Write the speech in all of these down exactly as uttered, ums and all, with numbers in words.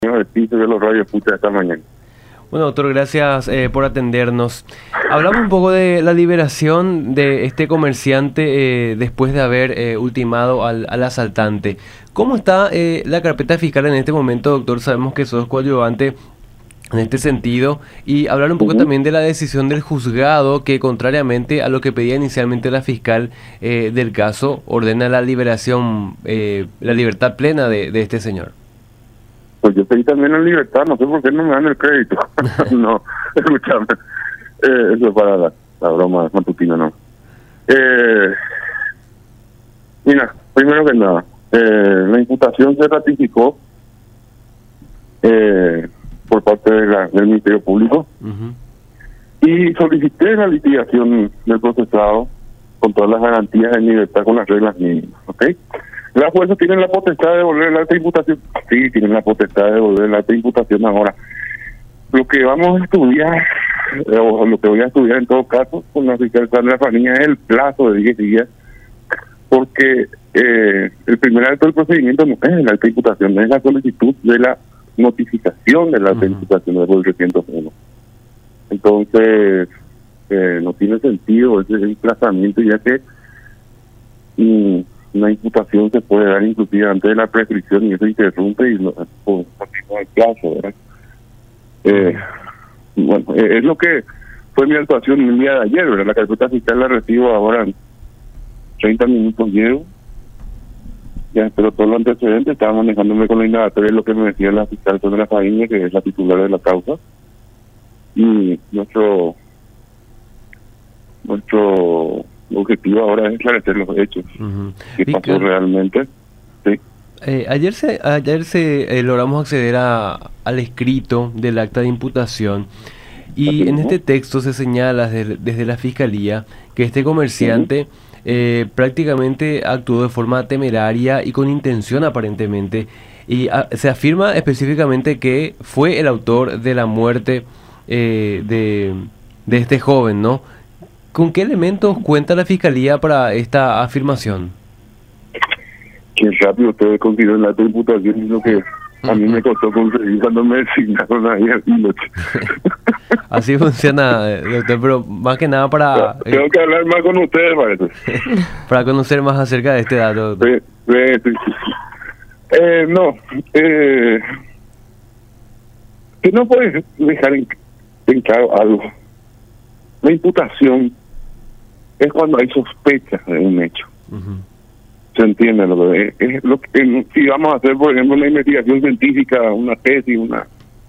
el piso de los radios escucha esta mañana. Bueno, doctor, gracias eh, por atendernos. Hablamos un poco de la liberación de este comerciante eh, después de haber eh, ultimado al, al asaltante. ¿Cómo está eh, la carpeta fiscal en este momento, doctor? Sabemos que sos coadyuvante en este sentido. Y hablar un poco uh-huh. también de la decisión del juzgado que, contrariamente a lo que pedía inicialmente la fiscal eh, del caso, ordena la liberación, eh, la libertad plena de, de este señor. Pues yo pedí también la libertad, no sé por qué no me dan el crédito. No, escúchame. Eh, eso es para la, la broma matutina, no. Eh, mira, primero que nada, eh, la imputación se ratificó eh, por parte de la, del Ministerio Público uh-huh. y solicité la litigación del procesado con todas las garantías de libertad con las reglas mínimas, ¿ok? Las fuerzas tienen la potestad de devolver el acta de imputación. Sí, tienen la potestad de devolver el acta de imputación ahora. Lo que vamos a estudiar, o lo que voy a estudiar en todo caso, con la fiscal Sandra Fanía, es el plazo de diez días, porque eh, el primer acto del procedimiento no es el acta de imputación, es la solicitud de la notificación del acta de imputación del Código trescientos uno. Entonces, eh, no tiene sentido ese emplazamiento, ya que Mm, una imputación se puede dar inclusive antes de la prescripción y eso interrumpe y no, por continúa el plazo, ¿verdad? Eh, bueno, eh, es lo que fue mi actuación el día de ayer, ¿verdad? La carpeta fiscal la recibo ahora en treinta minutos llego, ya espero todos los antecedentes, estaba manejándome con la indagatoria, lo que me decía la fiscal de la familia, que es la titular de la causa, y nuestro nuestro el objetivo ahora es esclarecer los hechos. Uh-huh. ¿Qué pasó Mica, realmente? Sí. Eh, ayer se ayer se eh, logramos acceder a, al escrito del acta de imputación y en este texto se señala desde, desde la Fiscalía que este comerciante uh-huh. eh, prácticamente actuó de forma temeraria y con intención aparentemente y a, se afirma específicamente que fue el autor de la muerte eh, de, de este joven, ¿no? ¿Con qué elementos cuenta la Fiscalía para esta afirmación? Qué rápido ustedes consideran la acta de imputación y lo que a mí me costó conseguir cuando me designaron ahí al piloto. Así funciona, doctor, pero más que nada para... Eh, Tengo que hablar más con ustedes, parece. Para conocer más acerca de este dato. Sí, sí, sí, sí. Eh, no, eh, que no puedes dejar en, en claro algo. La imputación es cuando hay sospechas de un hecho. Uh-huh. ¿Se entiende lo que es? Es lo que, si vamos a hacer, por ejemplo, una investigación científica, una tesis, una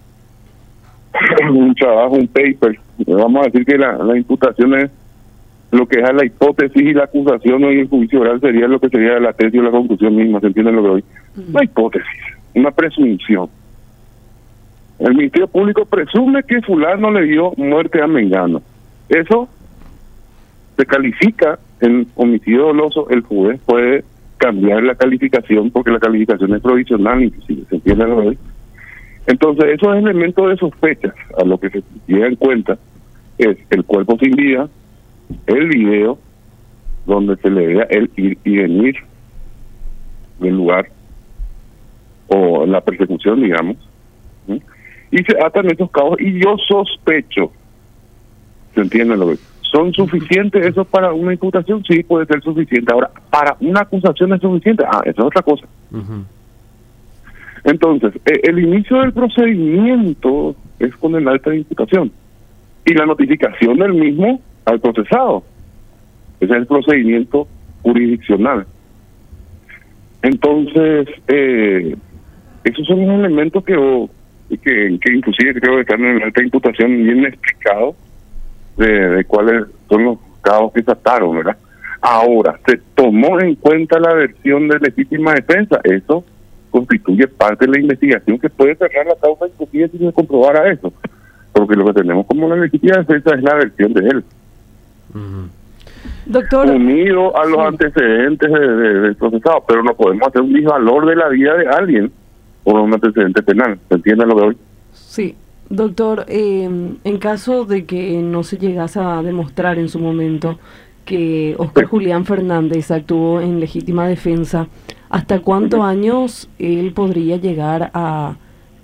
un trabajo, un paper, vamos a decir que la, la imputación es lo que es la hipótesis y la acusación, y el juicio oral sería lo que sería la tesis o la conclusión misma. ¿Se entiende lo que hoy? Uh-huh. Una hipótesis, una presunción. El Ministerio Público presume que fulano le dio muerte a mengano. Eso se califica en homicidio doloso, el juez puede cambiar la calificación porque la calificación es provisional, inclusive, ¿se entiende lo que hoy? Entonces, esos elementos de sospecha, a lo que se llega en cuenta, es el cuerpo sin vida, el video, donde se le vea el ir y venir del lugar, o la persecución, digamos, ¿sí? Y se atan esos cabos, y yo sospecho, ¿se entiende lo que son suficientes esos para una imputación? Sí, puede ser suficiente. Ahora, para una acusación es suficiente. Ah, eso es otra cosa. Uh-huh. Entonces, eh, el inicio del procedimiento es con el acta de imputación y la notificación del mismo al procesado. Ese es el procedimiento jurisdiccional. Entonces, eh, esos son los elementos que, que, que inclusive creo que están en el acta de imputación bien explicados. De, de cuáles son los cabos que se ataron, ¿verdad? Ahora, se tomó en cuenta la versión de legítima defensa. Eso constituye parte de la investigación que puede cerrar la causa, inclusive si se comprobara eso. Porque lo que tenemos como la legítima defensa es la versión de él. Uh-huh. Doctor, unido a los sí. antecedentes de, de, del procesado, pero no podemos hacer un disvalor de la vida de alguien por un antecedente penal. ¿Se entiende lo que hoy? Sí. Doctor, eh, en caso de que no se llegase a demostrar en su momento que Oscar Julián Fernández actuó en legítima defensa, ¿hasta cuántos años él podría llegar a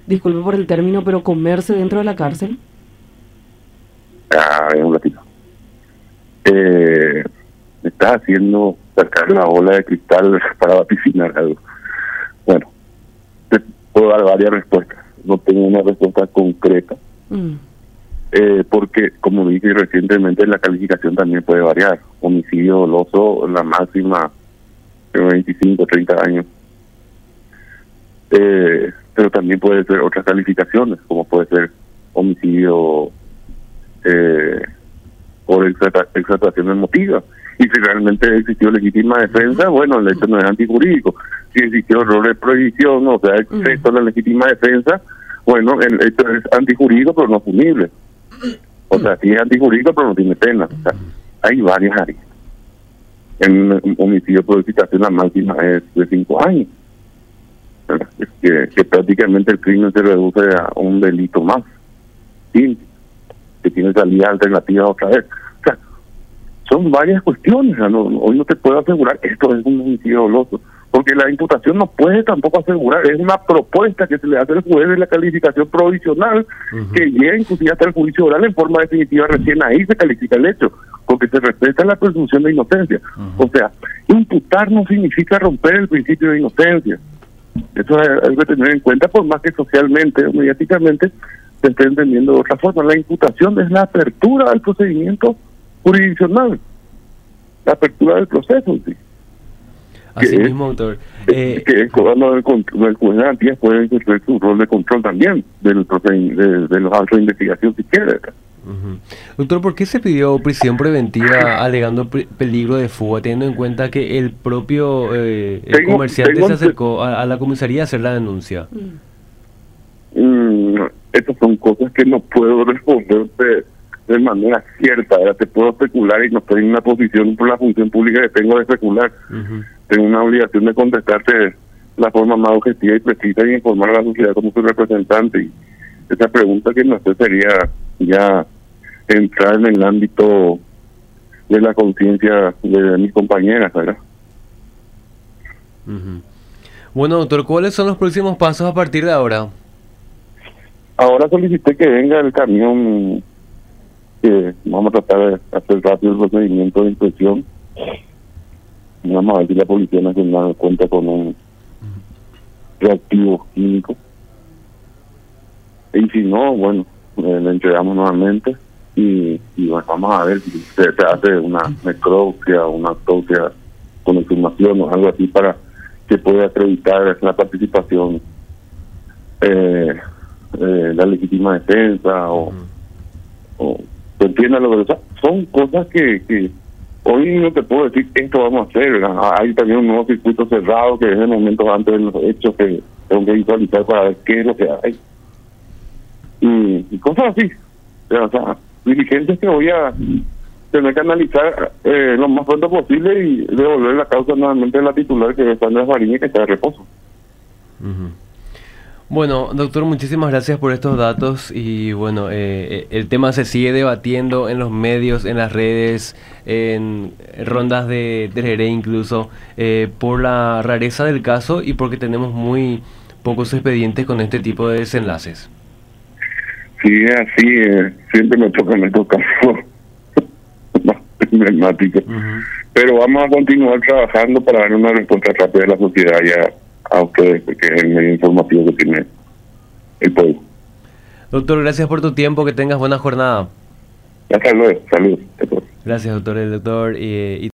disculpe por el término, pero comerse dentro de la cárcel? Ah, un ratito. Eh, me estás haciendo sacar la bola de cristal para vaticinar algo. Bueno, te puedo dar varias respuestas. No tengo una respuesta concreta. Mm. Eh, porque, como dije recientemente, la calificación también puede variar. Homicidio doloso, la máxima de veinticinco, treinta años. Eh, pero también puede ser otras calificaciones, como puede ser homicidio eh, por exaltación emotiva. Y si realmente existió legítima defensa, bueno, el hecho no es antijurídico. Si existió error de prohibición, o sea, exceso de la legítima defensa, bueno, el hecho es antijurídico, pero no punible. O sea, sí es antijurídico, pero no tiene pena. O sea, hay varias áreas. En un homicidio por excitación la máxima es de cinco años. Es que, que prácticamente el crimen se reduce a un delito más. Sí, que tiene salida alternativa otra vez. O sea, son varias cuestiones. O sea, no, hoy no te puedo asegurar que esto es un homicidio doloso, porque la imputación no puede tampoco asegurar. Es una propuesta que se le hace al juez de la calificación provisional, uh-huh, que llega inclusive hasta el juicio oral en forma definitiva. Recién ahí se califica el hecho, porque se respeta la presunción de inocencia. Uh-huh. O sea, imputar no significa romper el principio de inocencia. Eso es algo que tener en cuenta, por más que socialmente o mediáticamente se esté entendiendo de otra forma. La imputación es la apertura al procedimiento jurisdiccional, la apertura del proceso, ¿sí? Así que mismo, doctor. Eh, que el cuando el juez de garantías puede ejercer su rol de control también del de, de los actos de investigación, si quiere. Uh-huh. Doctor, ¿por qué se pidió prisión preventiva alegando pre peligro de fuga, teniendo en cuenta que el propio eh, el tengo, comerciante tengo, se acercó a, a la comisaría a hacer la denuncia? Mm, estas son cosas que no puedo responder de, de manera cierta. ¿verdad? Te puedo especular y no estoy en una posición por la función pública que tengo de especular. Uh-huh. Tengo una obligación de contestarte de la forma más objetiva y precisa y informar a la sociedad como su representante. Y esa pregunta que no sé sería ya entrar en el ámbito de la conciencia de mis compañeras, ¿verdad? Uh-huh. Bueno, doctor, ¿cuáles son los próximos pasos a partir de ahora? Ahora solicité que venga el camión, que vamos a tratar de hacer rápido el procedimiento de inspección. Vamos a ver si la Policía Nacional cuenta con un reactivo químico. Y si no, bueno, eh, le entregamos nuevamente y, y bueno, vamos a ver si se, se hace una necropsia, una autopsia con exhumación o algo así para que pueda acreditar la participación, eh, eh, la legítima defensa o, o ¿se entiende lo que? O sea, son cosas que, que hoy no te puedo decir esto vamos a hacer. ¿verdad? Hay también un nuevo circuito cerrado que es el momento antes de los hechos que tengo que visualizar para ver qué es lo que hay. Y, y cosas así. O sea, diligencias que voy a tener que analizar eh, lo más pronto posible y devolver la causa nuevamente a la titular, que es Sandra Fariña, que está de reposo. Uh-huh. Bueno, doctor, muchísimas gracias por estos datos y bueno, eh, el tema se sigue debatiendo en los medios, en las redes, en rondas de Tereré incluso, eh, por la rareza del caso y porque tenemos muy pocos expedientes con este tipo de desenlaces. Sí, así, eh, siempre me toca, me toca más emblemático. Uh-huh. Pero vamos a continuar trabajando para dar una respuesta rápida a la sociedad y a, a ustedes, porque es el medio informativo que tiene el pueblo. Doctor, gracias por tu tiempo, que tengas buena jornada. Hasta luego, saludos. Gracias, doctor. El doctor eh,